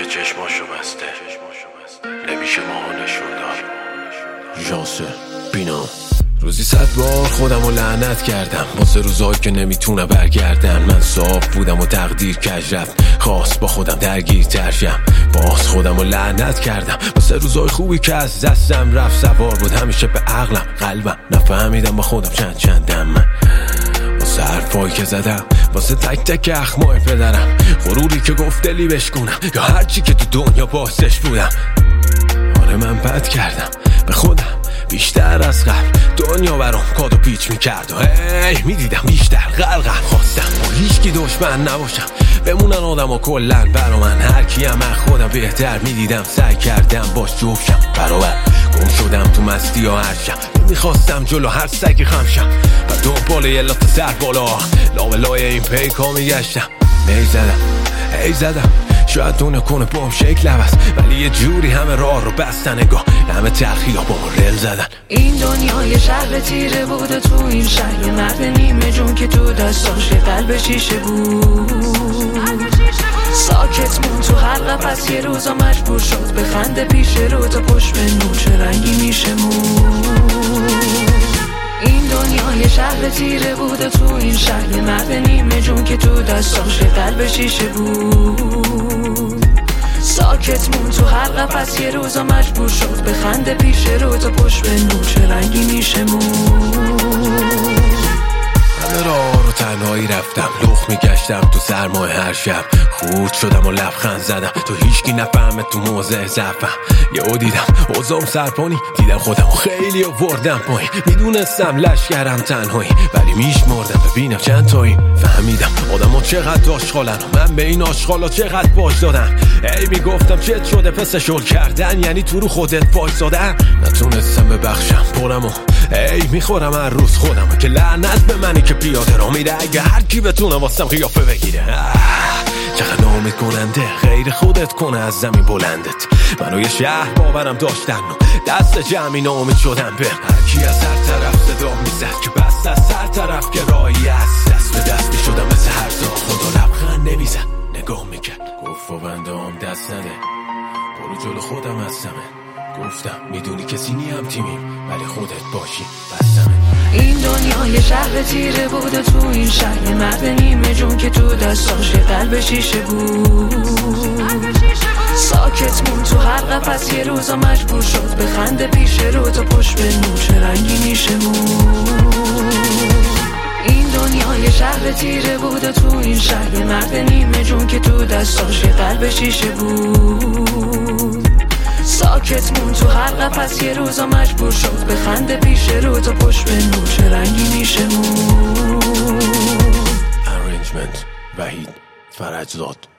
چشماشو بسته نمیشه ماها نشون داد. ژانس بینا روزی 100 بار خودمو لعنت کردم واسه روزایی که نمیتونه برگردن. من صاف بودم و تقدیر کج رفت خواست با خودم درگیر ترشم. باز خودمو لعنت کردم واسه روزای خوبی که از دستم رفت. سوار بود همیشه به عقلم قلبم نفهمیدم با خودم چندم. من واسه حرفایی که زدم واسه تک تک اخمای پدرم. غروری که گفت دلی بشکنم یا هرچی که تو دنیا باعثش بودم. آره من بد کردم به خودم بیشتر از قبل. دنیا برام کادو پیچ میکرد و میدیدم بیشتر غرقم. خواستم با هیچکی دشمن نباشم بمونن آدم و کلن برا من. هر کیم من خودم بهتر میدیدم سعی کردم باش جفتشم برابر. گم شدم تو مستی و هرشم نمیخواستم جلو هر سگی خمشم و دنبال یه لات سر بالا لابلای این پیکا میگشتم. ای زدم شاید دونه کنه بام شکل عوض ولی یه جوری همه راه رو بستن. نگاه همه ترخیلا با ما رل زدن. این دنیا یه شهر تیره بوده تو این شهر یه مرد نیمه جون که تو دستاش قلب شیشه بود. ساکت مون تو هر قفس یه روزا مجبور شد به خنده پیش رو تا پشت به نور چه رنگی میشه مون. این دنیا یه شهر تیره بوده تو این شهر یه مرد نیمه جون که تو دستاش قلب شیشه بود. ساکت مون تو هر قفس یه روزا مجبور شد به خنده پیش رو تا پشت به نور چه رنگی میشه مون. همه راه رو تنهایی رفتم لخ میگشتم تو سرمای هر شب. خود شدم و لبخند زدم تو هیچکی نفهمه تو موضع ضعفم. یهو دیدم اوضاعم سرپانی دیدم خودمو خیلی آوردم پایین. میدونستم لشکرم تنهایی ولی میشمردم ببینم چند تایی. فهمیدم آدم‌ها چقدر آشغالن و من به این آشغالا چقدر باج دادم. میگفتم چت شده پس شل کردن یعنی تو رو خودت وایسادن. نتونستم ببخشم پرم و میخورم هر روز خودم که لعنت به منی که پیاده را میره. اگه هر کی بتونه واسم قیافه بگیره چقدر نامید کننده غیر خودت کنه از زمین بلندت. منو یه شهر باورم داشتن و دست جمعی نامید شدم به هر کی از هر طرف صدا میزد که بست از هر طرف که راهی از دست به دست میشدم مثل هر زا. خدا لبخند نمیزد نگاه میکرد گفت و بنده هم دست نده برو جلو خودم هستمه. گفتم میدونی کسی نیم تیمیم ولی خودت باشی بستمه. این دنیا یه شهر تیره بوده تو این شهر یه مرد نیمه جون که تو دستاش قلب شیشه بود. ساکت مون تو هر قفس یه روزا مجبور شد به خنده پیش رو تا پشت به نور چه رنگی میشه مون. این دنیا یه شهر تیره بوده تو این شهر یه مرد نیمه جون که تو دستاش قلب شیشه بود. ساکت مون تو هر قفس یه روزا مجبور شد به خنده پیش رو تا پشت به نور چه رنگی میشه مون. Arrangement وحید فرجزاد.